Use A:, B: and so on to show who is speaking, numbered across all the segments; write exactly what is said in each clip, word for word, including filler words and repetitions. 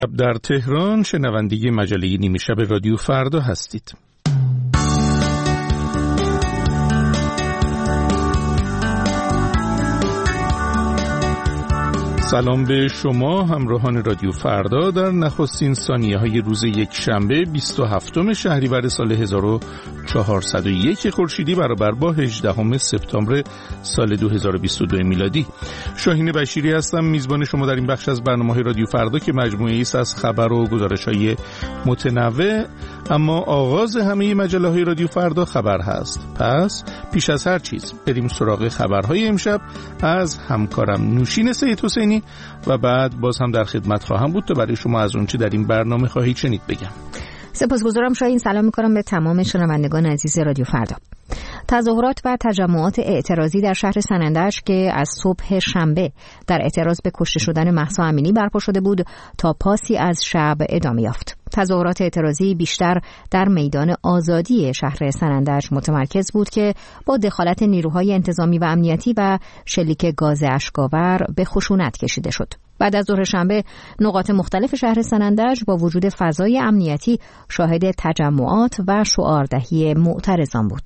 A: در تهران شنونده مجله نیمه شب رادیو فردا هستید. سلام به شما همراهان رادیو فردا در نخستین ثانیه های روز یک شنبه بیست و هفتم شهریور سال هزار و چهارصد و یک خورشیدی برابر با هجدهم سپتامبر سال دو هزار و بیست و دو میلادی. شاهین بشیری هستم، میزبان شما در این بخش از برنامه رادیو فردا که مجموعه ایست از خبر و گزارش‌های متنوع، اما آغاز همه مجله های رادیو فردا خبر هست. پس پیش از هر چیز بریم سراغ خبرهای امشب از همکارم نوشین سید حسینی و بعد باز هم در خدمت خواهم بود تا برای شما از اون چه در این برنامه خواهید شنید بگم.
B: سپاسگزارم شاهین. سلام میکنم به تمام شنوندگان عزیز رادیو فردا. تظاهرات و تجمعات اعتراضی در شهر سنندج که از صبح شنبه در اعتراض به کشته شدن مهسا امینی برپا شده بود تا پاسی از شب ادامه یافت. تظاهرات اعتراضی بیشتر در میدان آزادی شهر سنندج متمرکز بود که با دخالت نیروهای انتظامی و امنیتی و شلیک گاز اشک‌آور به خشونت کشیده شد. بعد از ظهر شنبه نقاط مختلف شهر سنندج با وجود فضای امنیتی شاهد تجمعات و شعاردهی معترضان بود.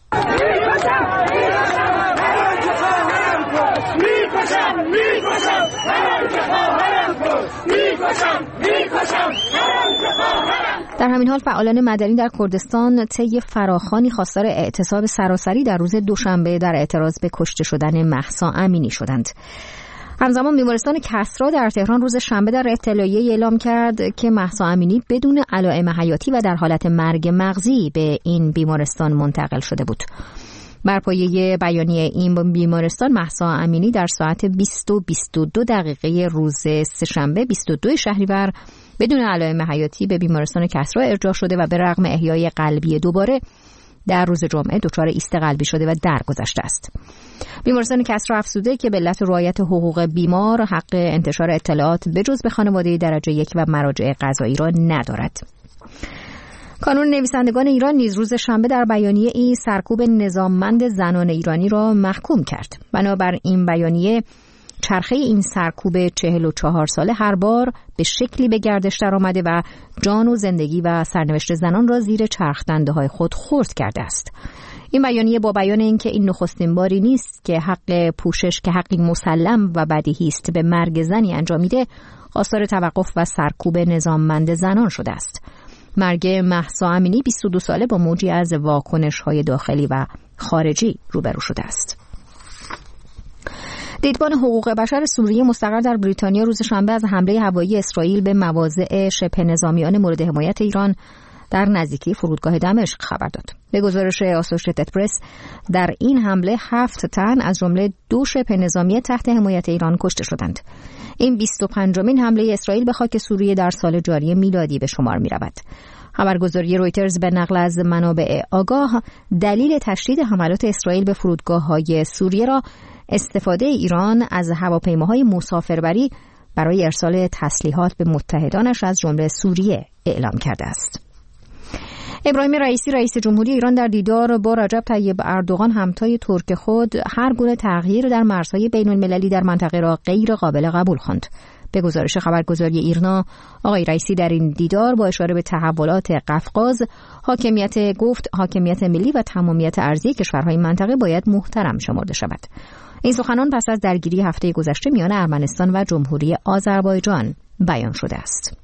B: در همین حال فعالان مدنی در کردستان طی فراخوانی خواستار اعتصاب سراسری در روز دوشنبه در اعتراض به کشته شدن مهسا امینی شدند. همزمان بیمارستان کسری در تهران روز شنبه در اطلاعیه اعلام کرد که مهسا امینی بدون علائم حیاتی و در حالت مرگ مغزی به این بیمارستان منتقل شده بود. بر پایه بیانیه این بیمارستان مهسا امینی در ساعت بیست و بیست و دو دقیقه روز سه‌شنبه بیست و دو شهریور بدون علائم حیاتی به بیمارستان کسری ارجاع شده و به رغم احیای قلبی دوباره در روز جمعه دچار ایست قلبی شده و درگذشته است. بیمارستان کسری افزوده که به علت رعایت حقوق بیمار حق انتشار اطلاعات بجز به خانواده درجه یک و مراجع قضایی را ندارد. کانون نویسندگان ایران نیز روز شنبه در بیانیه ای سرکوب نظاممند زنان ایرانی را محکوم کرد. بنابر این بیانیه چرخه این سرکوب چهل و چهار ساله هر بار به شکلی به گردش در آمده و جان و زندگی و سرنوشت زنان را زیر چرخ دنده های خود خرد کرده است. این بیانیه با بیان اینکه این نخستین باری نیست که حق پوشش که حقی مسلم و بدیهی است به مرگ زنی انجامیده، خواستار توقف و سرکوب نظاممند زنان شده است. مرگ مهسا امینی بیست و دو ساله با موجی از واکنش‌های داخلی و خارجی روبرو شده است. دیدبان حقوق بشر سوریه مستقر در بریتانیا روز شنبه از حمله هوایی اسرائیل به مواضع شبه نظامیان مورد حمایت ایران در نزدیکی فرودگاه دمشق خبر داد. به گزارش آسوشیتد پرس در این حمله هفت تن از جمله دو شبه نظامی تحت حمایت ایران کشته شدند. این بیست و پنجمین حمله اسرائیل به خاک سوریه در سال جاری میلادی به شمار می رود. خبرگزاری رویترز به نقل از منابع آگاه دلیل تشدید حملات اسرائیل به فرودگاه‌های سوریه را استفاده ایران از هواپیماهای مسافربری برای ارسال تسلیحات به متحدانش از جمله سوریه اعلام کرده است. ابراهیم رئیسی رئیس جمهوری ایران در دیدار با رجب طیب اردوغان همتای ترک خود هر گونه تغییر در مرزهای بین المللی در منطقه را غیر قابل قبول خواند. به گزارش خبرگزاری ایرنا، آقای رئیسی در این دیدار با اشاره به تحولات قفقاز، حاکمیت گفت حاکمیت ملی و تمامیت ارضی کشورهای منطقه باید محترم شمرده شود. این سخنان پس از درگیری هفته گذشته میان ارمنستان و جمهوری آذربایجان بیان شده است.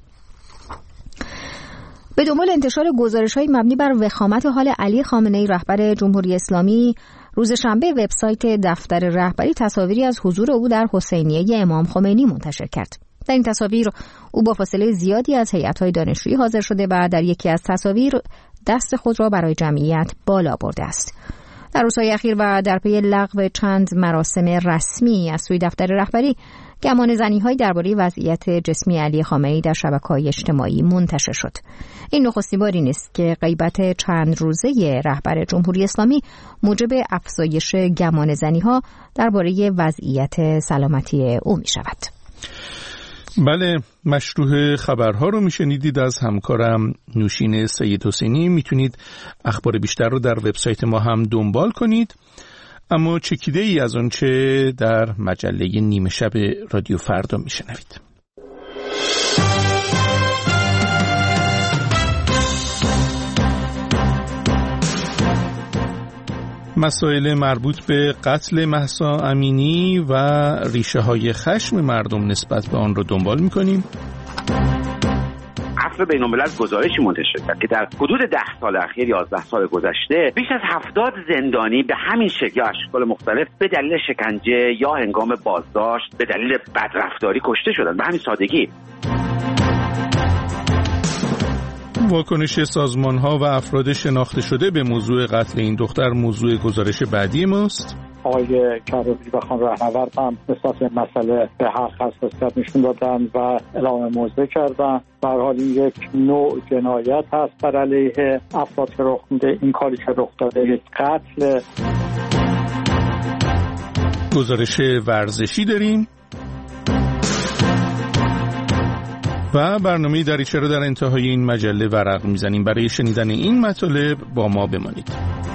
B: به دنبال انتشار گزارش‌های مبنی بر وخامت حال علی خامنه‌ای رهبر جمهوری اسلامی، روز شنبه وبسایت دفتر رهبری تصاویری از حضور او در حسینیه امام خمینی منتشر کرد. در این تصاویر او با فاصله زیادی از هیئت‌های دانشجویی حاضر شده و در یکی از تصاویر دست خود را برای جمعیت بالا برده است. در روزهای اخیر و در پی لغو چند مراسم رسمی از سوی دفتر رهبری، گمانه‌زنی‌هایی درباره وضعیت جسمی علی خامنه‌ای در شبکه‌های اجتماعی منتشر شد. این نخستین باری نیست که غیبت چند روزه رهبر جمهوری اسلامی موجب افزایش گمانه‌زنی‌ها درباره وضعیت سلامتی او می‌شود.
A: بله، مشروح خبرها رو میشنیدید از همکارم نوشین سید حسینی. میتونید اخبار بیشتر رو در وبسایت ما هم دنبال کنید. اما چکیده ای از آنچه در مجله نیمه شب رادیو فردا میشنوید. مسائل مربوط به قتل مهسا امینی و ریشه های خشم مردم نسبت به آن رو دنبال می‌کنیم.
C: عفو بین‌الملل گزارشی منتشر کرد که در حدود ده سال اخیر، یازده سال گذشته، بیش از هفتاد زندانی به همین شکل یا اشکال مختلف به دلیل شکنجه یا هنگام بازداشت به دلیل بدرفتاری کشته شدند. به همین سادگی.
A: واکنش سازمان‌ها و افراد شناخته شده به موضوع قتل این دختر موضوع گزارش بعدی ماست.
D: آقای کروبی و خانم رهنورد هم نسبت به مسئله به حق حساسیت نشون دادن و اعلام موضع کردن. به هر حال این یک نوع جنایت هست بر علیه افراد که رخ میده. این کاری که رخ داده یک قتل.
A: گزارش ورزشی داریم و برنامه دریچه رو در انتهای این مجله ورق میزنیم. برای شنیدن این مطالب با ما بمانید.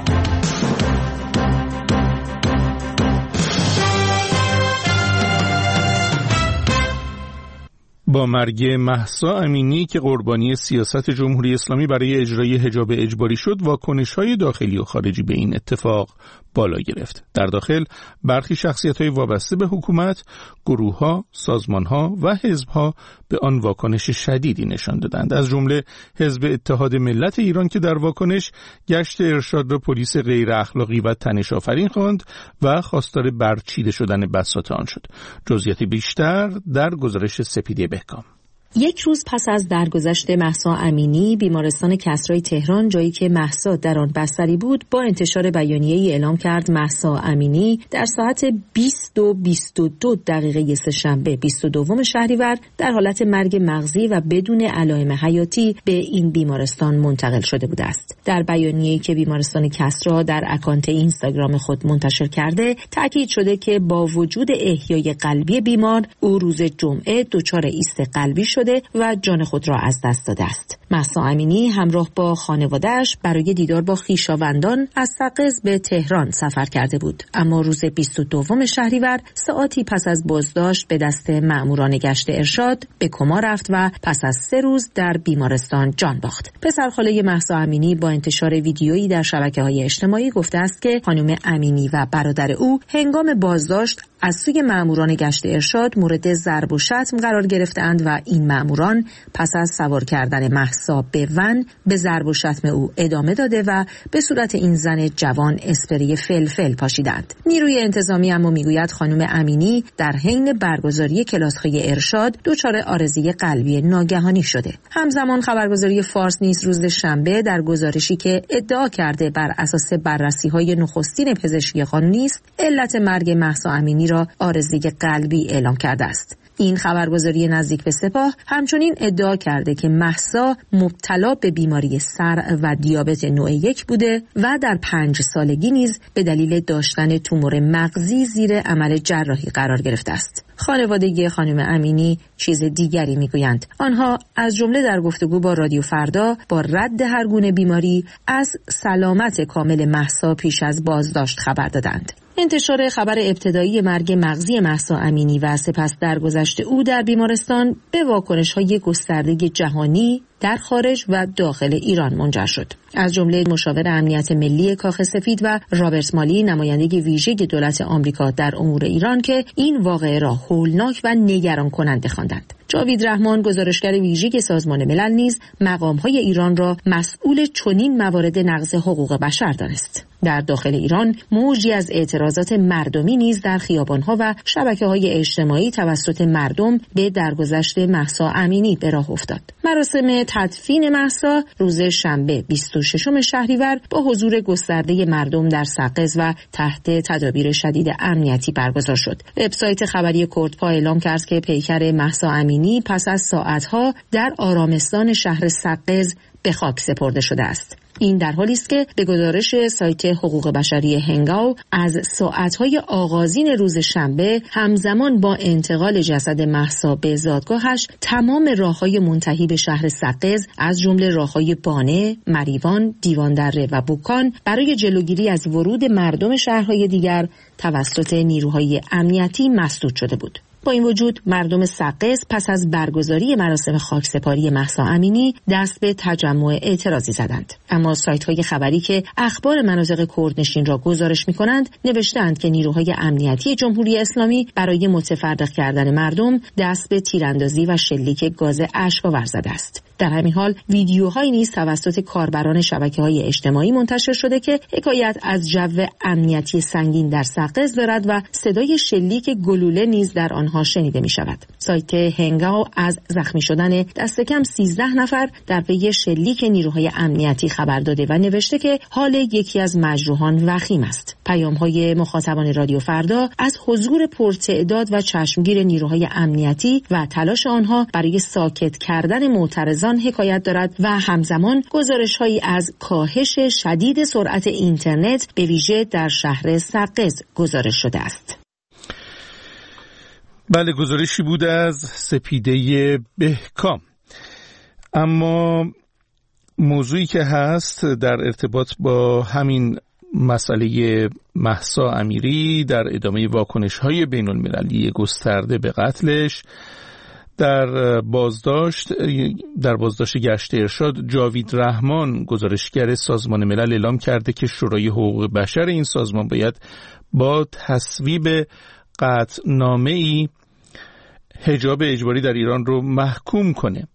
A: با مرگ مهسا امینی که قربانی سیاست جمهوری اسلامی برای اجرای حجاب اجباری شد، واکنش‌های داخلی و خارجی به این اتفاق بالا گرفت. در داخل برخی شخصیت‌های وابسته به حکومت، گروه‌ها، سازمان‌ها و حزب‌ها به آن واکنش شدیدی نشان دادند. از جمله حزب اتحاد ملت ایران که در واکنش گشت ارشاد را پلیس غیر اخلاقی و تنش‌آفرین خواند و خواستار برچیده شدن بساط آن شد. جزئیات بیشتر در گزارش سپیده بهکام.
E: یک روز پس از درگذشت مهسا امینی، بیمارستان کسرای تهران، جایی که مهسا در آن بستری بود، با انتشار بیانیه‌ای اعلام کرد مهسا امینی در ساعت بیست و بیست و دو دقیقه سه‌شنبه بیست و دوم شهریور در حالت مرگ مغزی و بدون علائم حیاتی به این بیمارستان منتقل شده بوده است. در بیانیه‌ای که بیمارستان کسرا در اکانت اینستاگرام خود منتشر کرده، تاکید شده که با وجود احیای قلبی بیمار، او روز جمعه دچار ایست قلبی شد و جان خود را از دست داده است. مهسا امینی همراه با خانواده‌اش برای دیدار با خویشاوندان از سقز به تهران سفر کرده بود، اما روز بیست و دوم شهریور ساعتی پس از بازداشت به دست مأموران گشت ارشاد به کما رفت و پس از سه روز در بیمارستان جان باخت. پسرخاله مهسا امینی با انتشار ویدیویی در شبکه‌های اجتماعی گفته است که خانم امینی و برادر او هنگام بازداشت از سوی مأموران گشت ارشاد مورد ضرب و شتم قرار گرفتند و این مأموران پس از سوار کردن مهسا به ون به ضرب و شتم او ادامه داده و به صورت این زن جوان اسپری فلفل پاشیدند. نیروی انتظامی اما میگوید خانم امینی در حین برگزاری کلاس‌های ارشاد دچار عارضه قلبی ناگهانی شده. همزمان خبرگزاری فارس نیز روز شنبه در گزارشی که ادعا کرده بر اساس بررسی‌های نخستین پزشکی قانونی است، علت مرگ مهسا امینی را عارضه قلبی اعلام کرده است. این خبرگزاری نزدیک به سپاه همچنین ادعا کرده که مهسا مبتلا به بیماری سر و دیابت نوع یک بوده و در پنج سالگی نیز به دلیل داشتن تومور مغزی زیر عمل جراحی قرار گرفته است. خانواده خانم امینی چیز دیگری میگویند. آنها از جمله در گفتگو با رادیو فردا با رد هر گونه بیماری از سلامت کامل مهسا پیش از بازداشت خبر دادند. انتشار خبر ابتدایی مرگ مغزی مهسا امینی و سپس درگذشت او در بیمارستان به واکنش‌های گسترده جهانی در خارج و داخل ایران منجر شد. از جمله مشاور امنیت ملی کاخ سفید و رابرت مالی، نماینده ویژه دولت آمریکا در امور ایران، که این واقعه را هولناک و نگران کننده خواندند. جاوید رحمان، گزارشگر ویژه سازمان ملل، نیز مقام‌های ایران را مسئول چنین موارد نقض حقوق بشر دانست. در داخل ایران موجی از اعتراضات مردمی نیز در خیابان‌ها و شبکه‌های اجتماعی توسط مردم به درگذشت مهسا امینی به راه افتاد. مراسم تدفین مهسا روز شنبه بیست و ششم شهریور با حضور گسترده مردم در سقز و تحت تدابیر شدید امنیتی برگزار شد. وبسایت خبری کردپا اعلام کرد که پیکر مهسا امینی پس از ساعت‌ها در آرامستان شهر سقز به خاک سپرده شده است. این در حالی است که به گزارش سایت حقوق بشری هنگاو از ساعت‌های آغازین روز شنبه همزمان با انتقال جسد مهسا به زادگاهش تمام راه‌های منتهی به شهر سقز از جمله راه‌های بانه، مریوان، دیواندره و بوکان برای جلوگیری از ورود مردم شهرهای دیگر توسط نیروهای امنیتی مسدود شده بود. با این وجود مردم سقز پس از برگزاری مراسم خاکسپاری مهسا امینی دست به تجمع اعتراضی زدند. اما سایت‌های خبری که اخبار مناطق کردنشین را گزارش می‌کنند نوشتند که نیروهای امنیتی جمهوری اسلامی برای متفرق کردن مردم دست به تیراندازی و شلیک گاز اشک‌آور زده است. در همین حال ویدیوهایی نیز توسط کاربران شبکه‌های اجتماعی منتشر شده که حکایت از جو امنیتی سنگین در سقز دارد و صدای شلیک گلوله نیز در آنها شنیده می‌شود. سایت هنگاو از زخمی شدن دست کم سیزده نفر در پی شلیک نیروهای امنیتی خبر داده و نوشته که حال یکی از مجروحان وخیم است. پیام‌های مخاطبان رادیو فردا از حضور پرتعداد و چشمگیر نیروهای امنیتی و تلاش آنها برای ساکت کردن معترضان حکایت دارد و همزمان گزارش‌هایی از کاهش شدید سرعت اینترنت به ویژه در شهر سقز گزارش شده است.
A: بله، گزارشی بود از سپیده بهکام. اما موضوعی که هست در ارتباط با همین مسئله مهسا امیری در ادامه واکنش‌های بین‌المللی گسترده به قتلش، در بازداشت در بازداشت گشت ارشاد جاوید رحمان گزارشگر سازمان ملل اعلام کرده که شورای حقوق بشر این سازمان باید با تصویب قطعنامه‌ای حجاب اجباری در ایران رو محکوم کنه.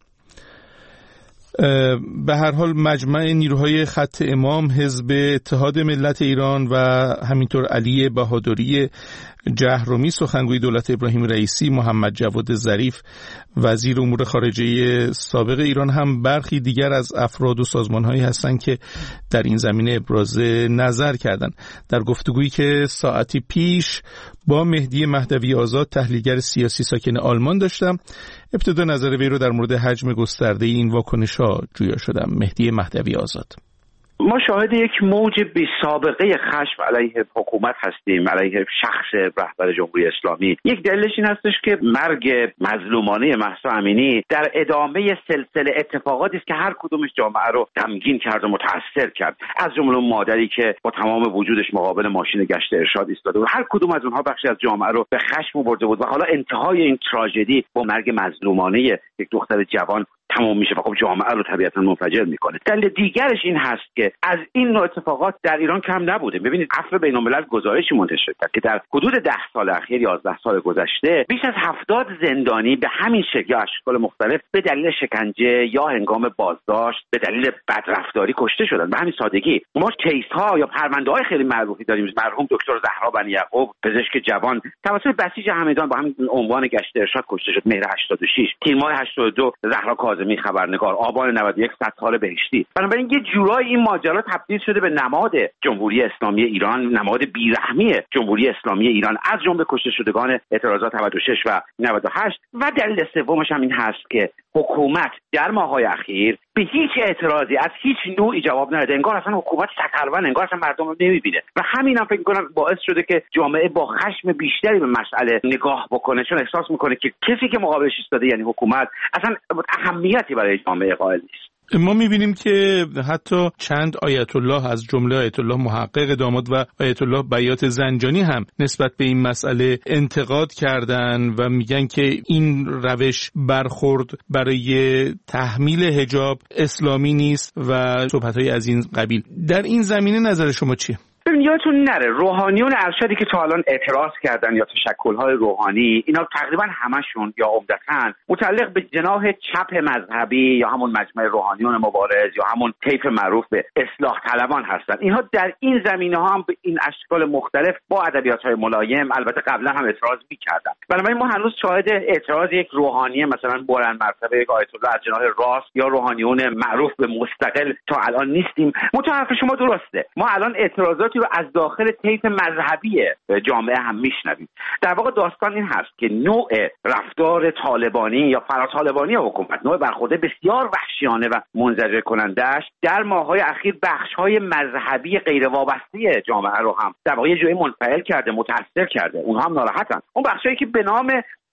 A: به هر حال مجمع نیروهای خط امام، حزب اتحاد ملت ایران و همینطور علی بهادری جهرومی، سخنگوی دولت ابراهیم رئیسی، محمد جواد ظریف وزیر امور خارجه سابق ایران هم برخی دیگر از افراد و سازمان‌هایی هستند که در این زمینه ابراز نظر کردند. در گفتگویی که ساعتی پیش با مهدی مهدوی آزاد، تحلیلگر سیاسی ساکن آلمان داشتم، ابتدا نظر وی رو در مورد حجم گسترده این واکنش‌ها جویا شدم. مهدی مهدوی آزاد:
C: ما شاهد یک موج بی سابقه خشم علیه حکومت هستیم، علیه شخص رهبر جمهوری اسلامی. یک دلیلش این هستش که مرگ مظلومانه مهسا امینی در ادامه سلسله اتفاقاتی است که هر کدومش جامعه رو غمگین کرد و متاثر کرد، از جمله مادری که با تمام وجودش مقابل ماشین گشت ارشاد ایستاده بود. هر کدوم از اونها بخشی از جامعه رو به خشم برده بود و حالا انتهای این تراژدی با مرگ مظلومانه یک دختر جوان تمام میشه و خب جامعه رو طبیعتا منفجر میکنه. دلیل دیگرش این هست که از این نوع اتفاقات در ایران کم نبوده. ببینید عفو بین‌الملل گزارشی منتشر کرد که در حدود ده سال اخیر، یازده سال گذشته، بیش از هفتاد زندانی به همین شکل یا اشکال مختلف به دلیل شکنجه یا هنگام بازداشت به دلیل بدرفتاری کشته شدن. به همین سادگی ما کیس‌ها یا پرونده‌های خیلی معروفی داریم. مرحوم دکتر زهرا بنی یعقوب، پزشک جوان، توسط بسیج همدان با همین عنوان گشت ارشاد کشته شد. مهر هشتاد و شش، تیر ماه هشتاد و دو زهرا کاظمی خبرنگار، آبان نود و یک ستار بهشتی. بنابراین یه جورایی این ماجرا تبدیل شده به نماد جمهوری اسلامی ایران، نماد بیرحمی جمهوری اسلامی ایران، از جمله کشته شدگان اعتراضات نود و شش و نود و هشت. و دلیل سومش هم این هست که حکومت در ماه‌های اخیر به هیچ اعتراضی از هیچ نوعی جواب نداده. انگار اصلا حکومت سکروان، انگار اصلا مردم رو نمیبینه و همین هم فکر می‌کنم باعث شده که جامعه با خشم بیشتری به مسئله نگاه بکنه، چون احساس می‌کنه که کسی که مقابلش ایستاده یعنی حکومت اصلا اهمیتی برای جامعه قائل نیست.
A: ما می‌بینیم که حتی چند آیت الله از جمله آیت الله محقق داماد و آیت الله بیات زنجانی هم نسبت به این مسئله انتقاد کردن و میگن که این روش برخورد برای تحمیل حجاب اسلامی نیست و صحبت‌های از این قبیل. در این زمینه نظر شما چیه؟
C: ببین یادتون نره روحانیون ارشدی که تا الان اعتراض کردن یا تشکل‌های روحانی، اینا تقریبا همشون یا عمدتاً متعلق به جناح چپ مذهبی یا همون مجمع روحانیون مبارز یا همون طیف معروف به اصلاح طلبان هستن. اینها در این زمینه ها هم به این اشکال مختلف با ادبیات‌های ملایم البته قبلا هم اعتراض می‌کردن. بنابراین ما هنوز شاهد اعتراض یک روحانی مثلا بلند مرتبه یک آیت الله از جناح راست یا روحانیون معروف به مستقل تا الان نیستیم. متأسف شما درسته. ما الان اعتراضاتی رو از داخل طیف مذهبی جامعه هم میشنویم. در واقع داستان این هست که نوع رفتار طالبانی یا فراطالبانی حکومت، نوع برخورد بسیار وحشیانه و منزجر کننده‌اش در ماه‌های اخیر بخش‌های مذهبی غیر وابسته جامعه رو هم در واقع یه جوری منفعل کرده، متأثر کرده. اونها هم ناراحتن. اون بخشایی که به نام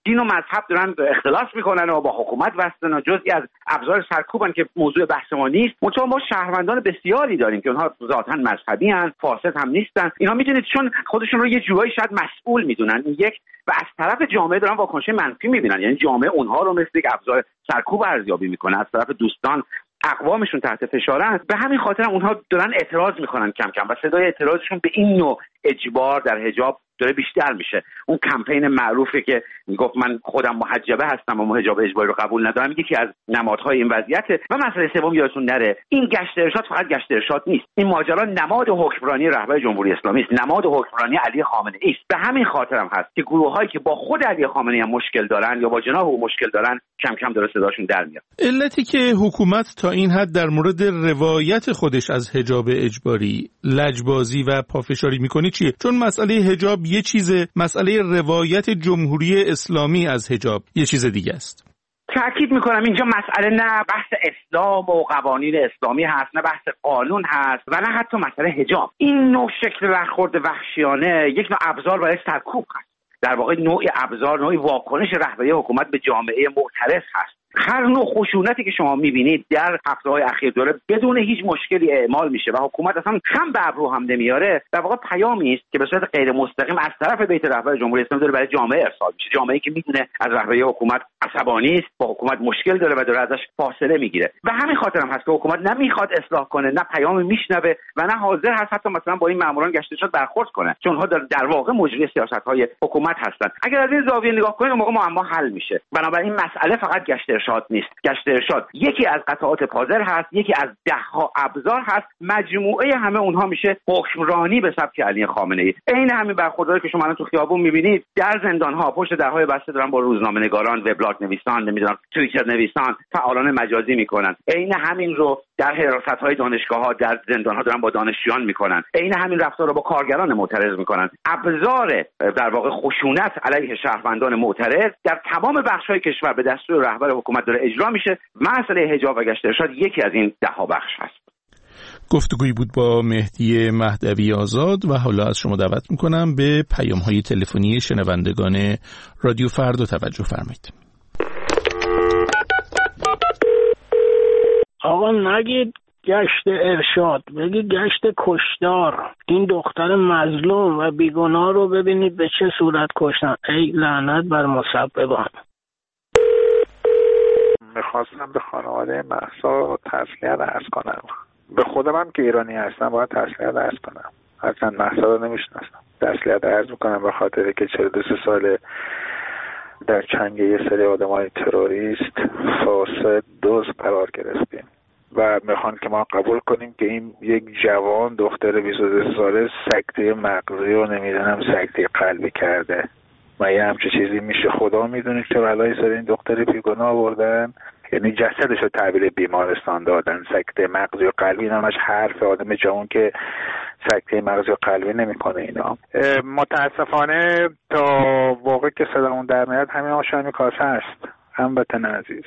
C: دین و مذهب دارن اختلاس میکنن و با حکومت وصلن و جزئی از ابزار سرکوبن که موضوع بحث ما نیست. منتها ما شهروندان بسیاری داریم که اونها ذاتاً مذهبی ان، فاسد هم نیستن. اینا میدونید چون خودشون رو یه جورایی شاید مسئول میدونن، یک و از طرف جامعه دارن واکنش منفی میبینن، یعنی جامعه اونها رو مثل یک ابزار سرکوب ارزیابی میکنه، از طرف دوستان اقوامشون تحت فشارن. به همین خاطر اونها دارن اعتراض میکنن کم کم و صدای اعتراضشون به این نوع اجبار در حجاب داره بیشتر میشه. اون کمپین معروفی که میگفت من خودم محجبه هستم و حجاب اجباری رو قبول ندارم یکی از نمادهای این وضعیته. و مسئله سوم یادتون نره این گشت ارشاد فقط گشت ارشاد نیست، این ماجرا نماد حکمرانی رهبر جمهوری اسلامی است، نماد حکمرانی علی خامنه ای است. به همین خاطر هم هست که گروه‌هایی که با خود علی خامنه ای مشکل دارن یا با جناح او مشکل دارن کم کم داره صداشون در میاد.
A: علتی که حکومت تا این حد در مورد روایت خودش از حجاب اجباری لجبازی و پافشاری میکنه چیه؟ چون مسئله حجاب یه چیزه، مسئله روایت جمهوری اسلامی از حجاب یه چیز دیگه است.
C: تأکید میکنم اینجا مسئله نه بحث اسلام و قوانین اسلامی هست، نه بحث قانون هست و نه حتی مسئله حجاب. این نوع شکل برخورد وحشیانه یک نوع ابزار برای سرکوب هست، در واقع نوعی ابزار، نوعی واکنش رهبری حکومت به جامعه معترض هست. هر نوع خشونتی که شما میبینید در هفته‌های اخیر داره بدون هیچ مشکلی اعمال میشه و حکومت اصلا خم به ابرو هم نمیاره، در واقع پیامی است که به صورت غیر مستقیم از طرف بیت رهبر جمهوری اسلامی داره برای جامعه ارسال میشه. جامعه‌ای که میدونه از رهبری حکومت عصبانی است، با حکومت مشکل داره و داره ازش فاصله میگیره. و همین خاطر هم هست که حکومت نمیخواد اصلاح کنه، نه پیامی میشنوه و نه حاضر هست حتی مثلا با این ماموران گشت ارشاد برخورد کنه، چون اونها در, در واقع مجری سیاست‌های حکومت هستن. اگر از این زاویه نگاه کنید اون موقع معما حل میشه. بنابراین مسئله فقط گشت ارشاد نیست. گشت ارشاد یکی از قطعات پازل هست، یکی از ده‌ها ابزار هست، مجموعه همه اونها میشه حکمرانی به سبک علی خامنه ای. عین همین برخوردایی که شما الان تو خیابون میبینید در زندان‌ها پشت درهای بسته دارن با روزنامه‌نگاران، وبلاگ نویسان، نمیدونم توییتر نویسان، فعالان مجازی میکنن. عین همین رو در حراست‌های دانشگاه‌ها، در زندان‌ها دارن با دانشجویان میکنن. عین همین رفتار رو با کارگران معترض میکنن. ابزار در واقع خشونت علیه شهروندان معترض در تمام بخش‌های کشور به دستور رهبر حکومت داره اجرا میشه. مسئله حجاب و گشت ارشاد یکی از این ده ها بخش هست.
A: گفتگویی بود با مهدی مهدوی آزاد و حالا از شما دعوت میکنم به پیام‌های تلفنی شنوندگان رادیو فردا توجه فرمایید.
F: آقا نگید گشت ارشاد، بگید گشت کشتار. این دختر مظلوم و بیگناه رو ببینید به چه صورت کشتن. ای لعنت بر مسببان.
G: میخواستم به خانواده مهسا تسلیت عرض کنم. به خودم هم که ایرانی هستم باید تسلیت عرض کنم. اصلا مهسا رو نمیشناسم. تسلیت عرض میکنم به خاطر که چهل و دو سال در چنگ یه سری آدمای تروریست فاسد دزد قرار گرفتیم و میخوان که ما قبول کنیم که این یک جوان دختر بیست و دو ساله سکته مغزی و نمیدونم سکته قلبی کرده. ما یه همچه چیزی میشه؟ خدا میدونه چه بلایی سر این دختر بیگناه آوردن. یعنی جسدش رو تحویل بیمارستان دادن. سکته مغزی و قلبی اینا همش حرف آدم جوان که سکته مغزی و قلبی نمیکنه. اینا متاسفانه تا واقع که صدامون در میاد همین آشامی کاسه است. هموطن عزیز،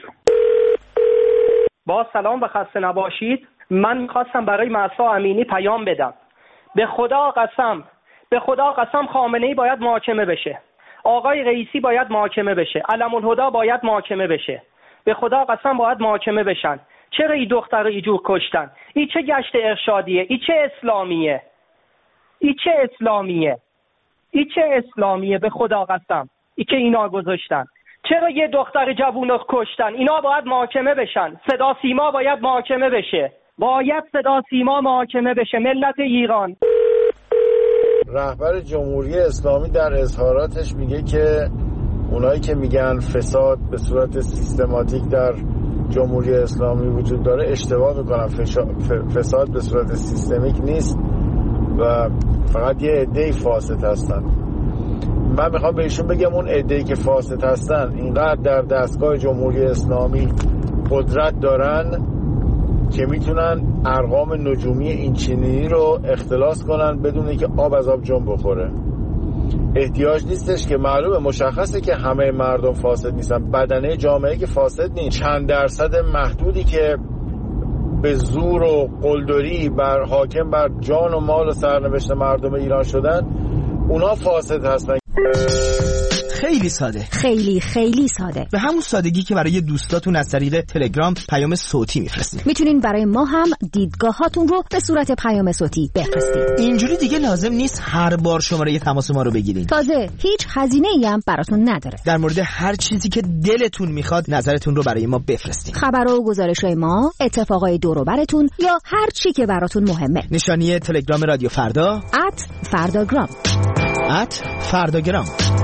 H: با سلام و خسته نباشید. من میخواستم برای مهسا امینی پیام بدم. به خدا قسم به خدا قسم خامنه‌ای باید محاکمه بشه، آقای رئیسی باید محاکمه بشه، علم الهدا باید محاکمه بشه. به خدا قسم باید محاکمه بشن. چرا این دختر رو اینجور کشتن؟ این چه گشت ارشادیه؟ این چه اسلامیه؟ این چه اسلامیه؟ این چه اسلامیه؟ به خدا قسم این که اینا گذاشتن. چرا یه دختر جوون رو کشتن؟ اینا باید محاکمه بشن. صدا سیما باید محاکمه بشه. باید صدا سیما محاکمه بشه. ملت ایران.
I: رهبر جمهوری اسلامی در اظهاراتش میگه که اونایی که میگن فساد به صورت سیستماتیک در جمهوری اسلامی وجود داره اشتباه میکنن. فساد به صورت سیستمیک نیست و فقط یه عده‌ای فاسد هستن. من میخوام به ایشون بگم اون عده‌ای که فاسد هستن اینقدر در دستگاه جمهوری اسلامی قدرت دارن که میتونن ارقام نجومی اینچنینی رو اختلاس کنن بدون اینکه آب از آب جنب بخوره. احتیاج نیستش که معلومه، مشخصه که همه مردم فاسد نیستن. بدنه جامعه که فاسد نیست، چند درصد محدودی که به زور و قلدری بر حاکم بر جان و مال و سرنوشت مردم ایران شدن، اونا فاسد هستن.
J: خیلی ساده،
B: خیلی خیلی ساده،
J: به همون سادگی که برای دوستاتون از طریق تلگرام پیام صوتی میفرستید.
B: میتونین برای ما هم دیدگاهاتون رو به صورت پیام صوتی بفرستید.
J: اینجوری دیگه لازم نیست هر بار شماره تماس ما رو بگیرین.
B: تازه هیچ هزینه‌ای هم براتون نداره.
J: در مورد هر چیزی که دلتون میخواد نظرتون رو برای ما بفرستید.
B: خبرها و گزارش‌های ما، اتفاقای دور و برتون یا هر چی که براتون مهمه.
J: نشانی تلگرام رادیو فردا
B: ات فرداگرام
J: ات فرداگرام.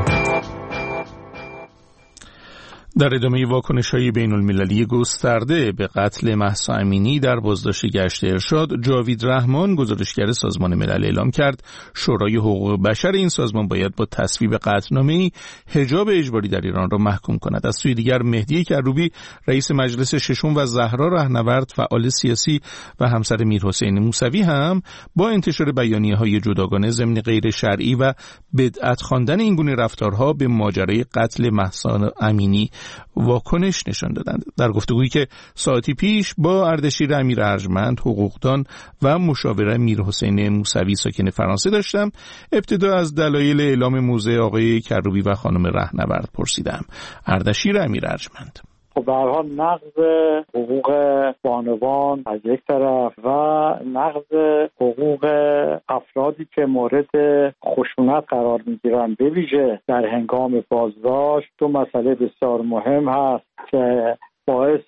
A: در ادامه واکنش‌های بین‌المللی گسترده به قتل مهسا امینی در بازداشت گشت ارشاد، جاوید رحمان گزارشگر سازمان ملل اعلام کرد شورای حقوق بشر این سازمان باید با تصویب قطعنامه‌ای حجاب اجباری در ایران را محکوم کند. از سوی دیگر مهدی کروبی رئیس مجلس ششم و زهرا رهنورد فعال سیاسی و همسر میرحسین موسوی هم با انتشار بیانیه‌های جداگانه ضمن غیر شرعی و بدعت خواندن این گونه رفتارها به ماجرای قتل مهسا امینی واکنش نشان دادند. در گفتگویی که ساعتی پیش با اردشیر امیر ارجمند حقوقدان و مشاور میرحسین موسوی ساکن فرانسه داشتم، ابتدا از دلایل اعلام موضع آقای کروبی و خانم رهنورد پرسیدم. اردشیر امیر ارجمند:
D: خب به هر حال نقض حقوق بانوان از یک طرف و نقض حقوق افرادی که مورد خشونت قرار میگیرن به ویژه در هنگام بازداشت دو مسئله بسیار مهم هست که باعث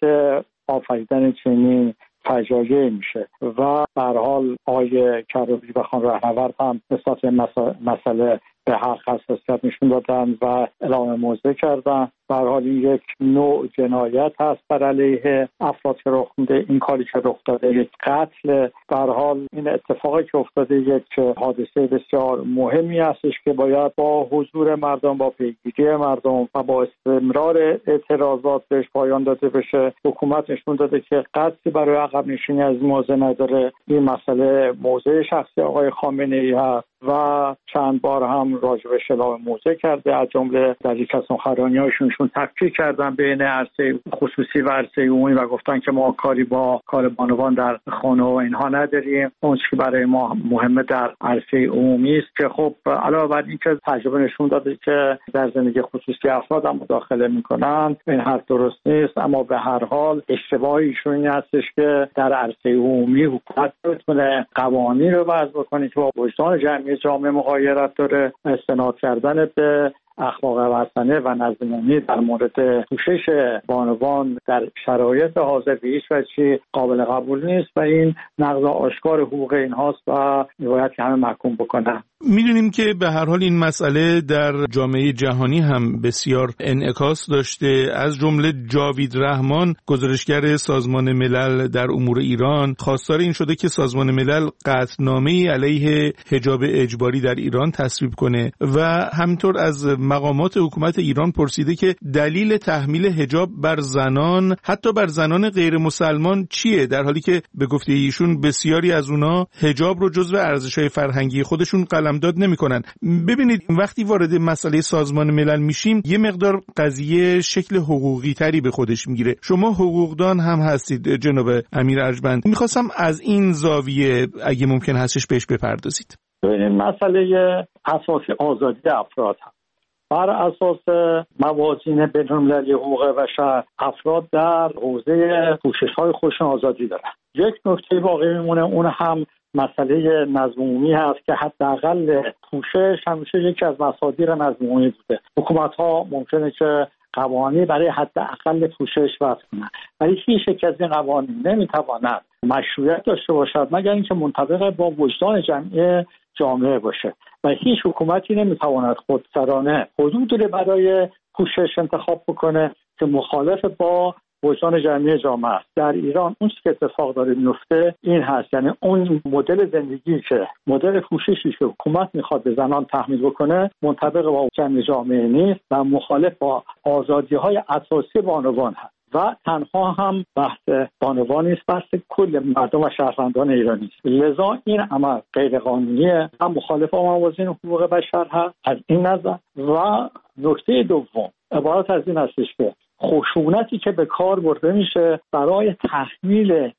D: آفریدن چنین فجایعی میشه و به هر حال آقای کروبی و خانم رهنورد هم نسبت به مسئله به حق حساسیت نشون دادن و اعلام موضع کردن. به هر حال این یک نوع جنایت هست بر علیه افراد که رخ میده. این کاری که رخ داده یک قتل. به هر حال این اتفاقی که افتاده یک حادثه بسیار مهمی هستش که باید با حضور مردم، با پیگیری مردم و با استمرار اعتراضات بهش پایان داده بشه. حکومت نشون داده که قصدی برای عقب نشینی از موضوع نداره. این مسئله موضع شخصی آقای خامنه‌ای هست و چند بار هم راجبش اعلام موضع کرده، از جمله در یک از سخنرانی‌هاشون تفکیک کردن بین عرصه خصوصی و عرصه عمومی و گفتن که ما کاری با کار بانوان در خانه و اینها نداریم. اون چیزی که برای ما مهمه در عرصه عمومی است که خب علاوه بر این که تجربه نشون داده که در زندگی خصوصی افراد هم مداخله میکنن، این حرف درست نیست. اما به هر حال اشتباهی ایشون این هستش که در عرصه عمومی حکومت بتونه قوانین رو وضع بکنه که با وجدان جمعی جامعه مغایرت داره. استناد کردن به اخلاق وطنه و نظم عمومی در مورد پوشش بانوان در شرایط حاضر به هیچ وجه قابل قبول نیست و این نقض آشکار حقوق اینهاست و باید که همه محکوم بکنن.
A: میدونیم که به هر حال این مسئله در جامعه جهانی هم بسیار انعکاس داشته. از جمله جاوید رحمان گزارشگر سازمان ملل در امور ایران خواستار این شده که سازمان ملل قطعنامه‌ای علیه حجاب اجباری در ایران تصویب کنه و همینطور از مقامات حکومت ایران پرسیده که دلیل تحمیل حجاب بر زنان، حتی بر زنان غیر مسلمان چیه، در حالی که به گفته ایشون بسیاری از اونا حجاب رو جزو ارزش‌های فرهنگی خودشون قلمداد نمی‌کنن. ببینید وقتی وارد مسئله سازمان ملل میشیم یه مقدار قضیه شکل حقوقی تری به خودش میگیره. شما حقوقدان هم هستید جناب امیر ارجمند، می‌خواستم از این زاویه اگه ممکن هستش بهش بپردازید.
D: این مسئله اساسی آزادی افراد هست. بر اساس موازین بین‌المللی حقوق بشر افراد در حوزه پوشش‌های خودشون آزادی دارن. یک نکته باقی میمونه، اون هم مسئله نظم عمومی هست که حداقل پوشش همیشه یکی از مصادیق نظم عمومی بوده. حکومت‌ها ممکنه که قوانین برای حداقل پوشش وضع کنند، ولی هیچ یک از این قوانین نمیتواند مشروعیت داشته باشد مگر اینکه منطبق با وجدان جمعی جامعه باشه و هیچ حکومتی نمیتواند خودسرانه حدودی برای پوشش انتخاب بکنه که مخالف با وجدان جمعی جامعه است. در ایران اون چیزی که اتفاق داره میفته این هست، یعنی اون مدل زندگی که مدل پوششی که حکومت میخواد به زنان تحمیل بکنه منطبق با جمعی جامعه نیست و مخالف با آزادی‌های اساسی بانوان هست و تنها هم بحث بانوان نیست، بحث کل مردم و شهروندان ایرانی است. لذا این عمل غیر قانونیه و مخالف موازین حقوق بشر هست از این نظر. و نکته دوم عبارت از این هستش که خشونتی که به کار برده میشه برای تحمیل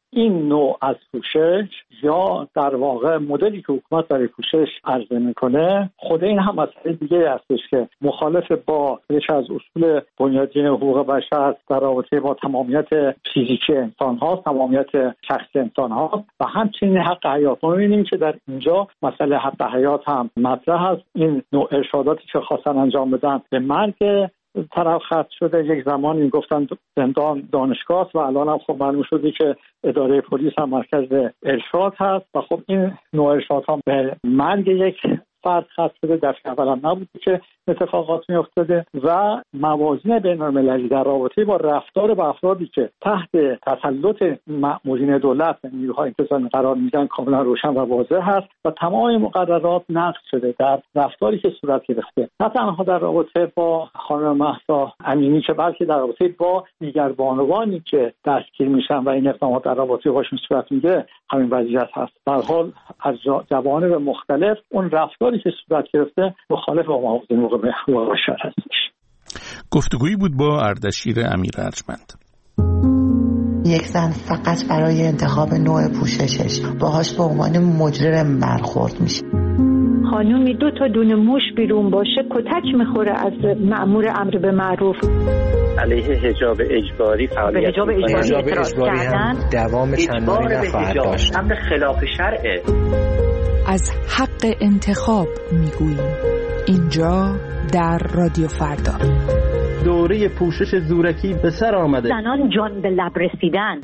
D: این نوع از پوشش یا در واقع مدلی که حکومت برای پوشش عرضه میکنه، خود این هم مسئله دیگه هستش که مخالف با یکی از اصول بنیادین حقوق بشر در رابطه با تمامیت فیزیکی انسان ها، تمامیت شخصی انسان ها و همچنین حق حیات. ما می‌بینیم که در اینجا مسئله حق حیات هم مطرح است. این نوع ارشاداتی که خواستن انجام بدن به مرگ طرف خط شده. یک زمانی گفتن زندان دانشگاه و الان هم خب معلوم شده که اداره پلیس هم مرکز ارشاد هست و خب این نوع ارشاد هم به مرگ یک فرد خط شده. در اولا نبود که اتفاقات می افتاده و موازین بین المللی در رابطه با رفتار با افرادی که تحت تسلط مأمورین دولت و نیروهای انتظامی قرار میگیرن کاملا روشن و واضح هست و تمام مقررات نقض شده در رفتاری که صورت گرفته، نه تنها در رابطه با خانم مهسا امینی که بلکه در رابطه با دیگر بانوانی که دستگیر میشن و این اقدامات در رابطه باشون صورت میگیره همین وضعیت هست. در حال از جوانب مختلف اون رفتاری که صورت گرفته مخالف با موازین حقوق بشر هستش.
A: گفتگویی بود با اردشیر امیر ارجمند.
K: یک زن فقط برای انتخاب نوع پوششش باهاش به عنوان مجرم برخورد میشه.
L: خانومی دو تا دونه موش بیرون باشه کتک میخوره از مأمور امر به معروف.
M: علیه حجاب اجباری فعالیت.
L: به حجاب اجباری اعتراض
M: کردن دوام چندانی نخواهد داشت. امر خلاف شرعه.
N: از حق انتخاب میگوییم اینجا در رادیو فردا.
O: دوره پوشش زورکی به سر آمده.
L: زنان جان به لب رسیدن.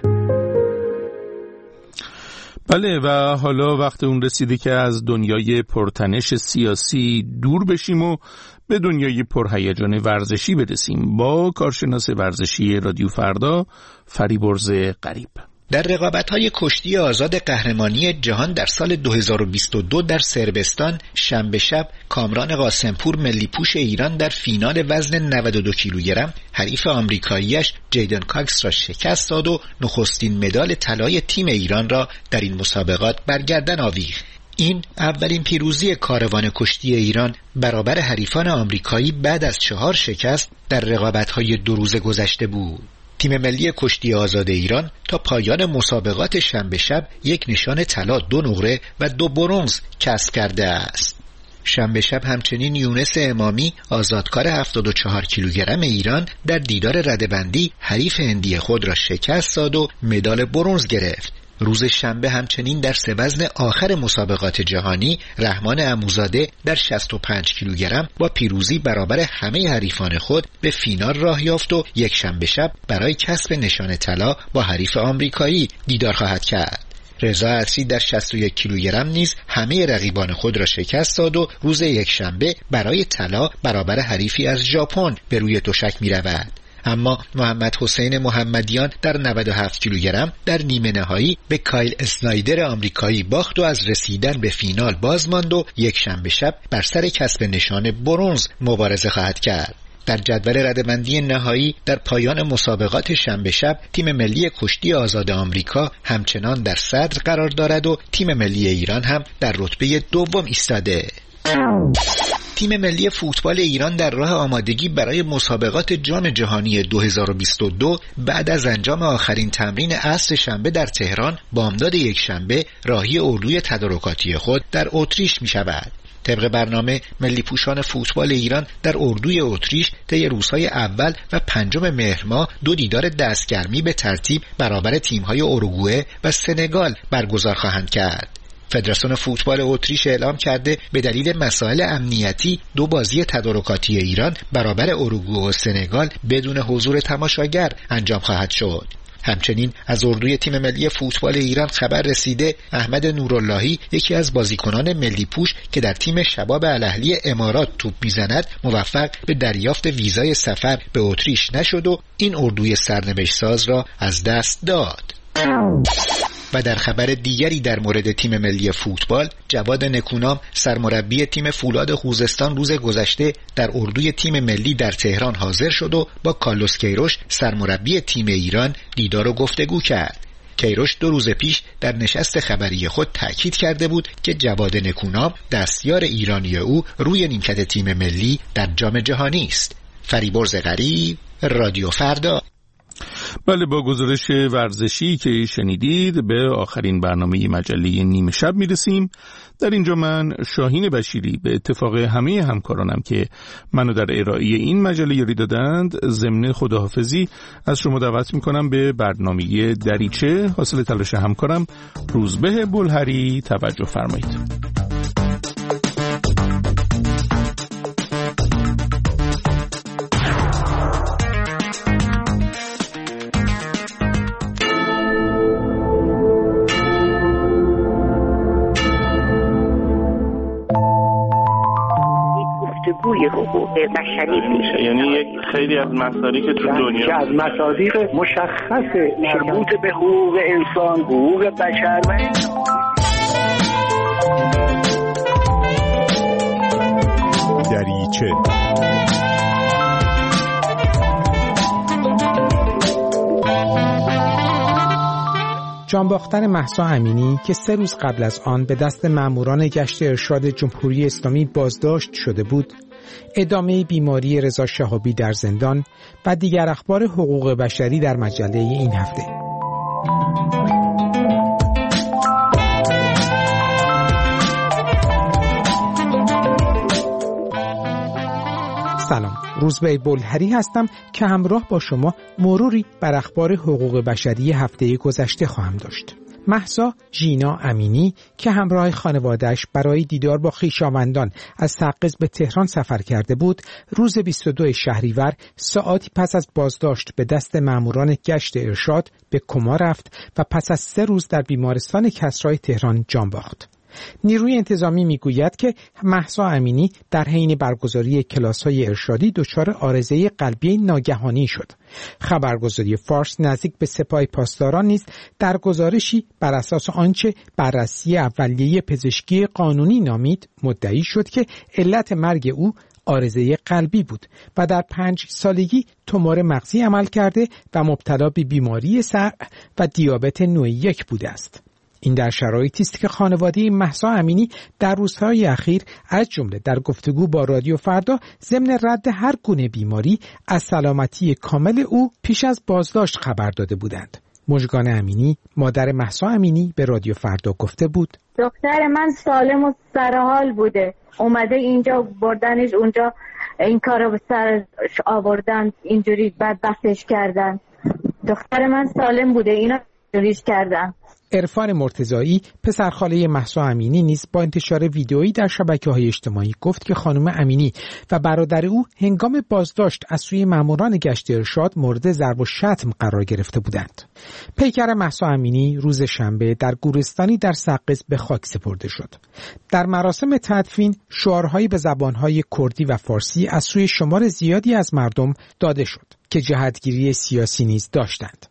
A: بله و حالا وقت اون رسیده که از دنیای پرتنش سیاسی دور بشیم و به دنیای پرهیجان ورزشی برسیم با کارشناس ورزشی رادیو فردا فریبرز غریب.
P: در رقابت‌های کشتی آزاد قهرمانی جهان در سال دو هزار و بیست و دو در صربستان شنبه شب کامران قاسمپور ملی پوش ایران در فینال وزن نود و دو کیلوگرم حریف آمریکاییش جیدن کاکس را شکست داد و نخستین مدال طلای تیم ایران را در این مسابقات بر گردن آویخت. این اولین پیروزی کاروان کشتی ایران برابر حریفان آمریکایی بعد از چهار شکست در رقابت‌های دو روز گذشته بود. تیم ملی کشتی آزاد ایران تا پایان مسابقات شنبه شب یک نشان طلا، دو نقره و دو برنز کسب کرده است. شنبه شب همچنین یونس امامی آزادکار هفتاد و چهار کیلوگرم ایران در دیدار رده‌بندی حریف هندی خود را شکست داد و مدال برنز گرفت. روز شنبه همچنین در سه وزن آخر مسابقات جهانی رحمان عموزاده در شصت و پنج کیلوگرم با پیروزی برابر همه حریفان خود به فینال راه یافت و یک شنبه شب برای کسب نشان طلا با حریف آمریکایی دیدار خواهد کرد. رضا عطری در شصت و یک کیلوگرم نیز همه رقیبان خود را شکست داد و روز یک شنبه برای طلا برابر حریفی از ژاپن به روی تشک می رود. اما محمد حسین محمدیان در نود و هفت کیلوگرم در نیمه نهایی به کایل اسنایدر آمریکایی باخت و از رسیدن به فینال باز ماند و یک شنبه شب بر سر کسب نشان برنز مبارزه خواهد کرد. در جدول رده‌بندی نهایی در پایان مسابقات شنبه شب تیم ملی کشتی آزاد آمریکا همچنان در صدر قرار دارد و تیم ملی ایران هم در رتبه دوم ایستاده. تیم ملی فوتبال ایران در راه آمادگی برای مسابقات جام جهانی دو هزار و بیست و دو بعد از انجام آخرین تمرین عصر شنبه در تهران بامداد یک شنبه راهی اردوی تدارکاتی خود در اتریش می شود. طبق برنامه ملی پوشان فوتبال ایران در اردوی اتریش طی روزهای اول و پنجم مهر ماه دو دیدار دستگرمی به ترتیب برابر تیم‌های اوروگوئه و سنگال برگزار خواهند کرد. فدراسیون فوتبال اتریش اعلام کرده به دلیل مسائل امنیتی دو بازی تدارکاتی ایران برابر اوروگوئه و سنگال بدون حضور تماشاگر انجام خواهد شد. همچنین از اردوی تیم ملی فوتبال ایران خبر رسیده احمد نوراللهی یکی از بازیکنان ملی پوش که در تیم شباب الاهلی امارات توپ میزند موفق به دریافت ویزای سفر به اتریش نشد و این اردوی سرنوشت ساز را از دست داد. و در خبر دیگری در مورد تیم ملی فوتبال، جواد نکونام سرمربی تیم فولاد خوزستان روز گذشته در اردوی تیم ملی در تهران حاضر شد و با کارلوس کیروش سرمربی تیم ایران دیدار و گفتگو کرد. کیروش دو روز پیش در نشست خبری خود تأکید کرده بود که جواد نکونام دستیار ایرانی او روی نیمکت تیم ملی در جام جهانی است. فریبرز غریب، رادیو فردا.
A: بله، با گزارش ورزشی که شنیدید به آخرین برنامه مجله نیمه شب میرسیم. در اینجا من شاهین بشیری به اتفاق همه همکارانم که منو در ارائه این مجله یاری دادند ضمن خداحافظی از شما دعوت میکنم به برنامه دریچه حاصل تلاش همکارم روزبه بلهری توجه فرمایید.
Q: حقوق بشری میشه،
R: یعنی یک خیلی از مصادیق که تو دنیا
Q: از مصادیق مشخص مربوط به حقوق انسان، حقوق بشر و
S: دریچه.
T: جان باختن مهسا امینی که سه روز قبل از آن به دست ماموران گشت ارشاد جمهوری اسلامی بازداشت شده بود، ادامه بیماری رضا شهابی در زندان و دیگر اخبار حقوق بشری در مجله این هفته. سلام، روزبه بلهری هستم که همراه با شما مروری بر اخبار حقوق بشری هفته گذشته خواهم داشت. مهسا ژینا امینی که همراه خانواده‌اش برای دیدار با خویشاوندان از سقز به تهران سفر کرده بود، روز بیست و دو شهریور ساعاتی پس از بازداشت به دست ماموران گشت ارشاد به کما رفت و پس از سه روز در بیمارستان کسری تهران جان باخت. نیروی انتظامی میگوید که مهسا امینی در حین برگزاری کلاس‌های ارشادی دچار عارضه قلبی ناگهانی شد. خبرگزاری فارس نزدیک به سپاه پاسداران نیز در گزارشی بر اساس آنچه بررسی اولیه پزشکی قانونی نامید مدعی شد که علت مرگ او عارضه قلبی بود و در پنج سالگی تومور مغزی عمل کرده و مبتلا به بیماری سرطان و دیابت نوع یک بوده است. این در شرایطی است که خانواده مهسا امینی در روزهای اخیر از جمله در گفتگو با رادیو فردا ضمن رد هر گونه بیماری از سلامتی کامل او پیش از بازداشت خبر داده بودند. مژگان امینی، مادر مهسا امینی، به رادیو فردا گفته بود:
L: دختر من سالم و سرحال بوده، اومده اینجا بردنش اونجا، این کارو به سرش آوردن، اینجوری بدبختش کردن. دختر من سالم بوده، اینا اینجوریش کردن.
T: عرفان مرتضایی پسرخاله مهسا امینی نیز با انتشار ویدئویی در شبکه‌های اجتماعی گفت که خانم امینی و برادر او هنگام بازداشت از سوی ماموران گشت ارشاد مورد ضرب و شتم قرار گرفته بودند. پیکر مهسا امینی روز شنبه در گورستانی در سقز به خاک سپرده شد. در مراسم تدفین شعارهایی به زبانهای کردی و فارسی از سوی شمار زیادی از مردم داده شد که جهتگیری سیاسی نیز داشتند.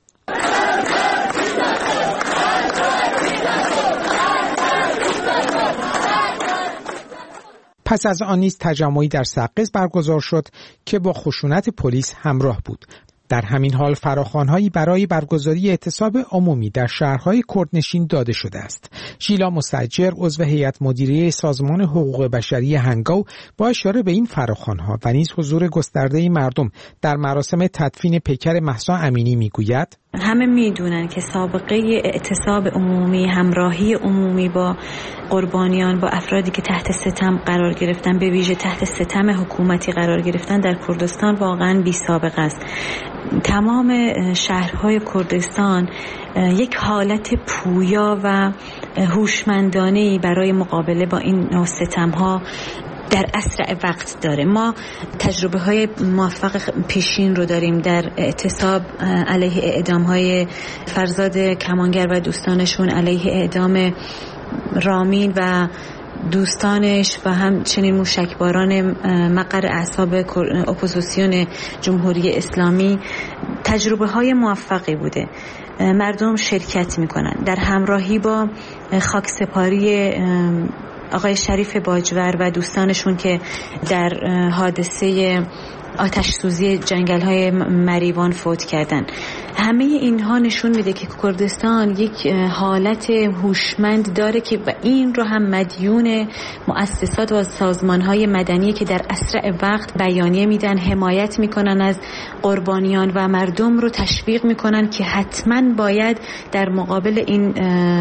T: پس از آن نیز تجمعی در سقز برگزار شد که با خشونت پلیس همراه بود. در همین حال فراخوان‌هایی برای برگزاری اعتصاب عمومی در شهرهای کردنشین داده شده است. ژیلا مستاجر، عضو هیئت مدیره سازمان حقوق بشری هنگاو، با اشاره به این فراخوان‌ها و نیز حضور گسترده مردم در مراسم تدفین پیکر مهسا امینی میگوید:
U: همه میدونن که سابقه اعتصاب عمومی، همراهی عمومی با قربانیان، با افرادی که تحت ستم قرار گرفتن، به ویژه تحت ستم حکومتی قرار گرفتن در کردستان واقعا بی سابقه است. تمام شهرهای کردستان یک حالت پویا و هوشمندانه‌ای برای مقابله با این نوع ستم‌ها در اسرع وقت داره. ما تجربه های موفق پیشین رو داریم در اعتصاب علیه اعدام های فرزاد کمانگر و دوستانشون، علیه اعدام رامین و دوستانش و همچنین موشکباران مقر اعصاب اپوزیسیون جمهوری اسلامی. تجربه های موفقی بوده. مردم شرکت میکنن در همراهی با خاکسپاری آقای شریف باجور و دوستانشون که در حادثه آتش سوزی جنگل های مریوان فوت کردن. همه اینها نشون میده که کردستان یک حالت هوشمند داره که و این رو هم مدیون مؤسسات و سازمان‌های مدنی که در اسرع وقت بیانیه میدن، حمایت میکنن از قربانیان و مردم رو تشویق میکنن که حتما باید در مقابل این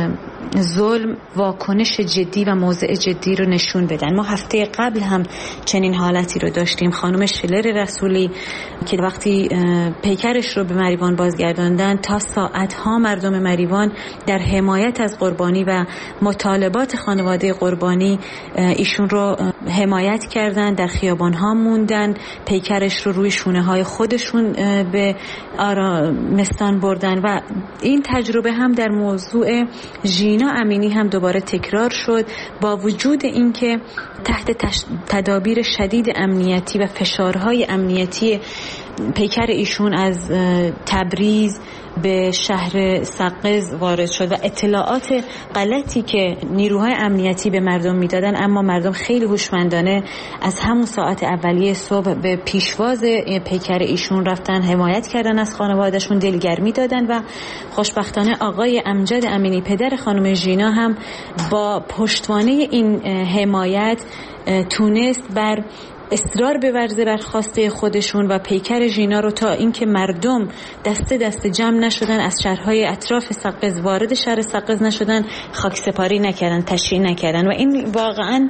U: ظلم واکنش جدی و موضع جدی رو نشون بدن. ما هفته قبل هم چنین حالتی رو داشتیم. خانم شلر رسولی که وقتی پیکرش رو به مریوان بازگرداندن تا ساعتها مردم مریوان در حمایت از قربانی و مطالبات خانواده قربانی ایشون رو حمایت کردن، در خیابان‌ها موندن، پیکرش رو روی شونه‌های خودشون به آرامستان بردن و این تجربه هم در موضوع ژینا امینی هم دوباره تکرار شد، با وجود اینکه تحت تدابیر شدید امنیتی و فشارهای امنیتی پیکر ایشون از تبریز به شهر سقز وارد شد و اطلاعات غلطی که نیروهای امنیتی به مردم میدادن، اما مردم خیلی هوشمندانه از همون ساعت اولیه صبح به پیشواز پیکر ایشون رفتن، حمایت کردن از خانوادهشون، دلگرمی دادن و خوشبختانه آقای امجد امینی پدر خانم ژینا هم با پشتوانه این حمایت تونست بر اصرار بورزه بر خواسته خودشون و پیکر ژینا رو تا اینکه مردم دسته دسته جمع نشدن، از شهرهای اطراف سقز وارد شهر سقز نشدن، خاکسپاری نکردن، تشییع نکردن و این واقعا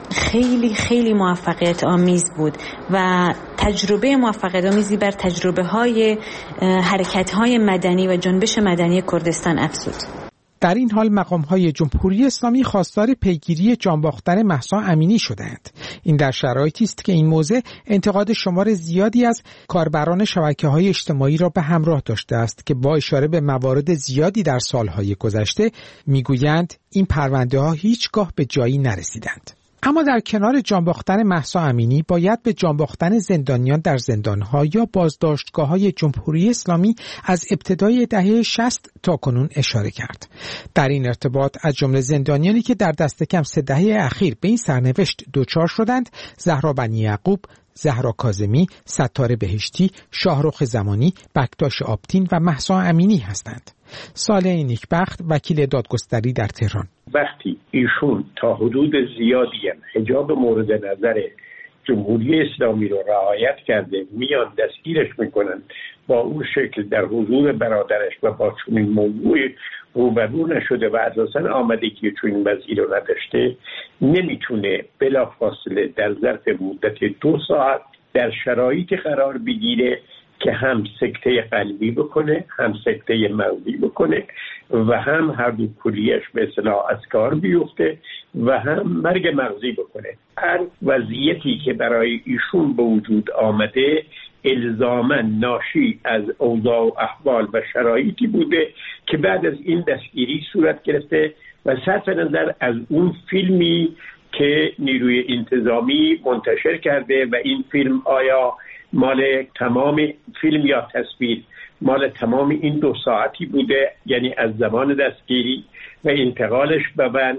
U: خیلی خیلی موفقیت آمیز بود و تجربه موفقیت آمیزی بر تجربه های حرکت های مدنی و جنبش مدنی کردستان افزود.
T: در این حال مقام‌های جمهوری اسلامی خواستار پیگیری جانباختن مهسا امینی شدند. این در شرایطی است که این موضع انتقاد شمار زیادی از کاربران شبکه‌های اجتماعی را به همراه داشته است که با اشاره به موارد زیادی در سالهای گذشته میگویند این پرونده‌ها هیچگاه به جایی نرسیدند. اما در کنار جانباختن مهسا امینی باید به جانباختن زندانیان در زندانها یا بازداشتگاه‌های جمهوری اسلامی از ابتدای دهه شصت تا کنون اشاره کرد. در این ارتباط از جمله زندانیانی که در دست کم سه دهه اخیر به این سرنوشت دچار شدند، زهرا بنی یعقوب، زهرا کاظمی، ستاره بهشتی، شاهرخ زمانی، بکتاش آبتین و مهسا امینی هستند. صالح نیکبخت، وکیل دادگستری در تهران:
S: وقتی ایشون تا حدود زیادی حجاب مورد نظر جمهوری اسلامی رو رعایت کرده، میان دستگیرش میکنن، با اون شکل در حضور برادرش و با چنین موضوعی روبرو نشده و اساساً آمدگی چنین وضعی رو نداشته، نمیتونه بلافاصله در ظرف مدت دو ساعت در شرایطی قرار بگیره که هم سکته قلبی بکنه، هم سکته مغزی بکنه و هم هر دو کلیه‌اش به اصطلاح از کار بیفته و هم مرگ مغزی بکنه. هر وضعیتی که برای ایشون به وجود آمده الزاماً ناشی از اوضاع و احوال و شرایطی بوده که بعد از این دستگیری صورت گرفته و صرف نظر از اون فیلمی که نیروی انتظامی منتشر کرده و این فیلم آیا مال تمام فیلم یا تصویر مال تمام این دو ساعتی بوده، یعنی از زمان دستگیری و انتقالش به بند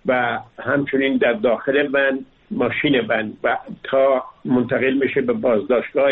S: و همچنین در داخل بند، ماشین بند و تا منتقل میشه به بازداشتگاه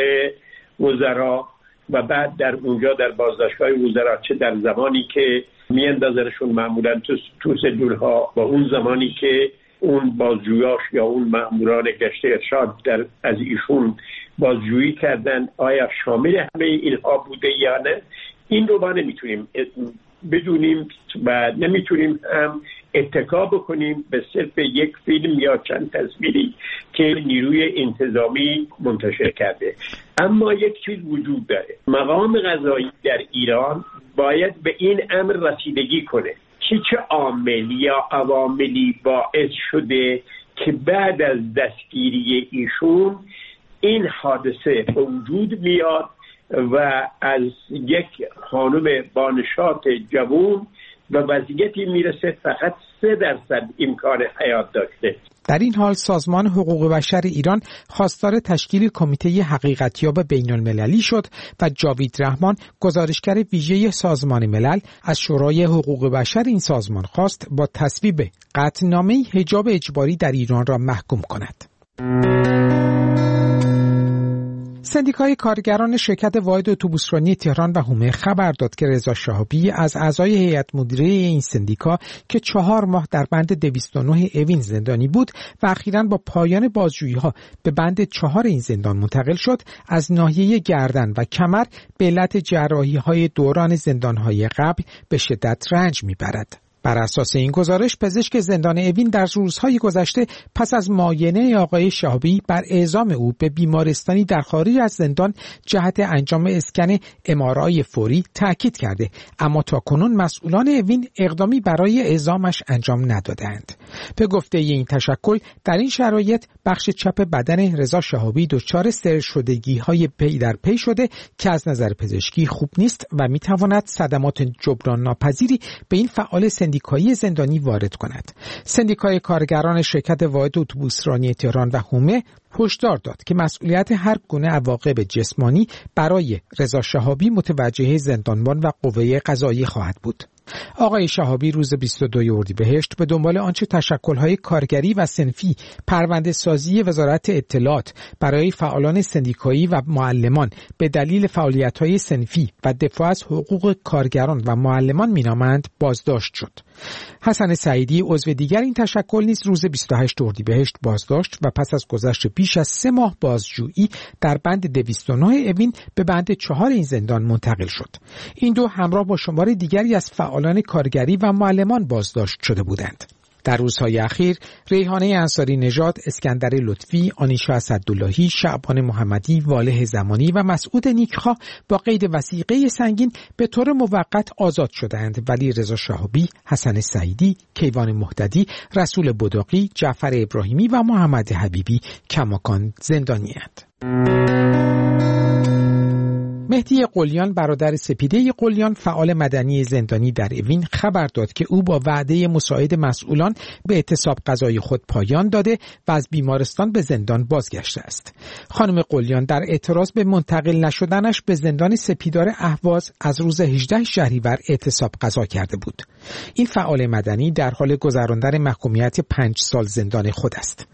S: وزرا و بعد در اونجا در بازداشتگاه وزرا چه در زمانی که میاندازنشون معمولا تو تو سلولها و اون زمانی که اون بازجویاش یا اون مأموران گشت ارشاد در از ایشون بازجویی کردن، آیا شامل همه اینها بوده یا نه، این رو ما نمیتونیم بدونیم و نمیتونیم هم اتکا بکنیم به صرف یک فیلم یا چند تصویری که نیروی انتظامی منتشر کرده. اما یک چیز وجود داره، مقام قضایی در ایران باید به این امر رسیدگی کنه که چه عامل یا عواملی باعث شده که بعد از دستگیری ایشون این حادثه به وجود میاد و از یک خانم بانشات جوان و وضعیتی میرسه فقط سه درصد امکان حیات داشته.
T: در این حال سازمان حقوق بشر ایران خواستار تشکیل کمیته حقیقتیاب بین المللی شد و جاوید رحمان، گزارشگر ویژه سازمان ملل، از شورای حقوق بشر این سازمان خواست با تصویب قطعنامه حجاب اجباری در ایران را محکوم کند. سندیکای کارگران شرکت واحد اتوبوسرانی تهران و حومه خبر داد که رضا شهابی از اعضای هیئت مدیره این سندیکا که چهار ماه در بند دویست و نه اوین زندانی بود و اخیراً با پایان بازجویی‌ها به بند چهار این زندان منتقل شد، از ناحیه گردن و کمر به علت جراحی‌های دوران زندان‌های قبل به شدت رنج می‌برد. بر اساس این گزارش، پزشک زندان اوین در روزهای گذشته پس از معاینه آقای شهابی بر اعزام او به بیمارستانی در خارج از زندان جهت انجام اسکن ام آر آی فوری تاکید کرده، اما تاکنون مسئولان اوین اقدامی برای اعزامش انجام ندادند. به گفته این تشکل، در این شرایط بخش چپ بدن رضا شهابی دچار سرش شدگی‌های پی در پی شده که از نظر پزشکی خوب نیست و می‌تواند صدمات جبران ناپذیری به این فعال سندیکایی زندانی وارد کند. سندیکای کارگران شرکت واحد اتوبوسرانی تهران و حومه هشدار داد که مسئولیت هر گونه عواقب جسمانی برای رضا شهابی متوجه زندانبان و قوه قضاییه خواهد بود. آقای شهابی روز بیست و دوم اردیبهشت به دنبال آنچه تشکل‌های کارگری و صنفی پرونده سازی وزارت اطلاعات برای فعالان سندیکایی و معلمان به دلیل فعالیت‌های صنفی و دفاع از حقوق کارگران و معلمان مینامند بازداشت شد. حسن سعیدی عضو دیگر این تشکل نیز روز بیست و هشتم اردیبهشت بازداشت و پس از گذشت بیش از سه ماه بازجویی در بند دویست و نه اوین به بند چهار این زندان منتقل شد. این دو همراه با شمار دیگری از فعالان کارگری و معلمان بازداشت شده بودند. در روزهای اخیر ریحانه انصاری نژاد، اسکندر لطفی، آنیشا اسداللهی، شعبان محمدی، واله زمانی و مسعود نیکخواه با قید وثیقه سنگین به طور موقت آزاد شدند، ولی رضا شهابی، حسن سعیدی، کیوان مهددی، رسول بداقی، جعفر ابراهیمی و محمد حبیبی کماکان زندانی‌اند. مهدی قلیان، برادر سپیده قلیان، فعال مدنی زندانی در اوین، خبر داد که او با وعده مساعد مسئولان به اعتصاب قضای خود پایان داده و از بیمارستان به زندان بازگشته است. خانم قلیان در اعتراض به منتقل نشدنش به زندان سپیدار اهواز از روز هجدهم شهریور اعتصاب قضا کرده بود. این فعال مدنی در حال گذراندن محکومیت پنج سال زندان خود است.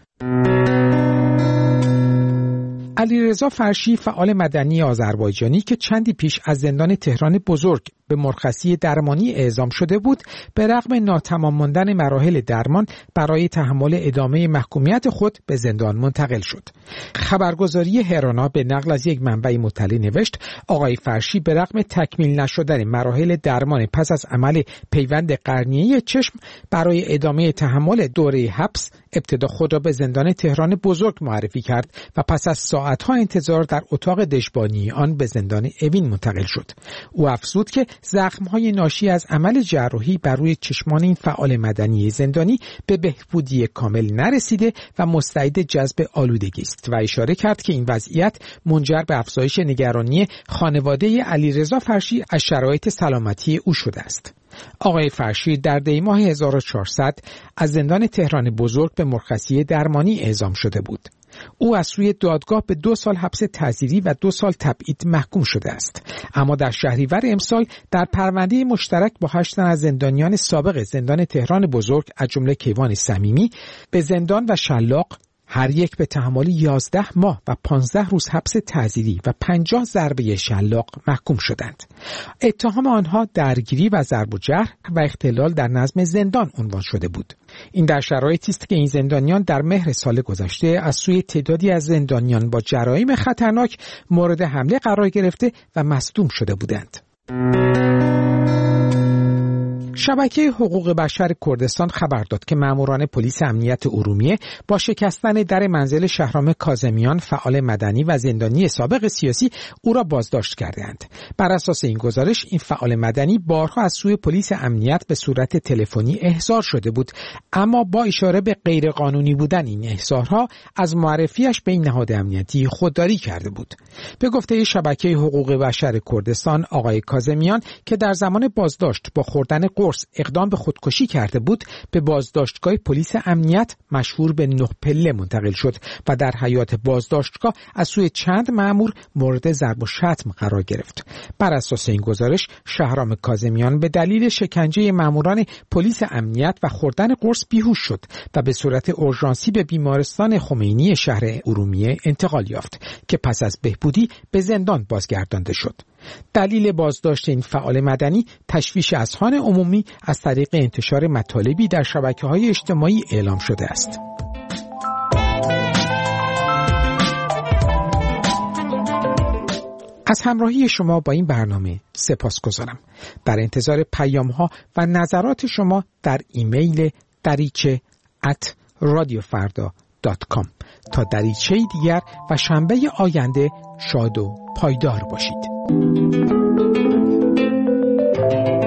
T: علیرضا فرشی، فعال مدنی آذربایجانی که چندی پیش از زندان تهران بزرگ به مرخصی درمانی اعزام شده بود، به رغم ناتمام ماندن مراحل درمان برای تحمل ادامه محکومیت خود به زندان منتقل شد. خبرگزاری هرانا به نقل از یک منبع مطلع نوشت آقای فرشی به رغم تکمیل نشدن مراحل درمان پس از عمل پیوند قرنیه چشم برای ادامه تحمل دوره حبس ابتدا خود را به زندان تهران بزرگ معرفی کرد و پس از ساعتها انتظار در اتاق دژبانی آن به زندان اوین منتقل شد. او افزود که زخم‌های ناشی از عمل جراحی بر روی چشمان این فعال مدنی زندانی به بهبودی کامل نرسیده و مستعد جذب آلودگی است و اشاره کرد که این وضعیت منجر به افزایش نگرانی خانواده علیرضا فرشی از شرایط سلامتی او شده است. آقای فرشی در دی ماه هزار و چهارصد از زندان تهران بزرگ به مرخصی درمانی اعزام شده بود. او از سوی دادگاه به دو سال حبس تعزیری و دو سال تبعید محکوم شده است، اما در شهریور امسال در پرونده مشترک با هشت تن از زندانیان سابق زندان تهران بزرگ از جمله کیوان صمیمی به زندان و شلاق هر یک به تحمل یازده ماه و پانزده روز حبس تعزیری و پنجاه ضربه شلاق محکوم شدند. اتهام آنها درگیری و ضرب و جرح و اختلال در نظم زندان عنوان شده بود. این در شرایطی است که این زندانیان در مهر سال گذشته از سوی تعدادی از زندانیان با جرایم خطرناک مورد حمله قرار گرفته و مصدوم شده بودند. شبکه حقوق بشر کردستان خبر داد که ماموران پلیس امنیت ارومیه با شکستن در منزل شهرام کاظمیان، فعال مدنی و زندانی سابق سیاسی، او را بازداشت کردند. بر اساس این گزارش این فعال مدنی بارها از سوی پلیس امنیت به صورت تلفنی احضار شده بود، اما با اشاره به غیرقانونی بودن این احضارها از معرفیش به این نهاد امنیتی خودداری کرده بود. به گفته شبکه حقوق بشر کردستان، آقای کاظمیان که در زمان بازداشت با خوردن قرص قرص اقدام به خودکشی کرده بود به بازداشتگاه پلیس امنیت مشهور به نه پله منتقل شد و در حیاط بازداشتگاه از سوی چند مأمور مورد ضرب و شتم قرار گرفت. بر اساس این گزارش شهرام کاظمیان به دلیل شکنجه مأموران پلیس امنیت و خوردن قرص بیهوش شد و به صورت اورژانسی به بیمارستان خمینی شهر ارومیه انتقال یافت که پس از بهبودی به زندان بازگردانده شد. دلیل بازداشت این فعال مدنی تشویش اذهان عمومی از طریق انتشار مطالبی در شبکه‌های اجتماعی اعلام شده است. از همراهی شما با این برنامه سپاسگزارم. در انتظار پیام‌ها و نظرات شما در ایمیل دریچه ات رادیو فردا دات کام. تا دریچه دیگر و شنبه آینده شاد و پایدار باشید.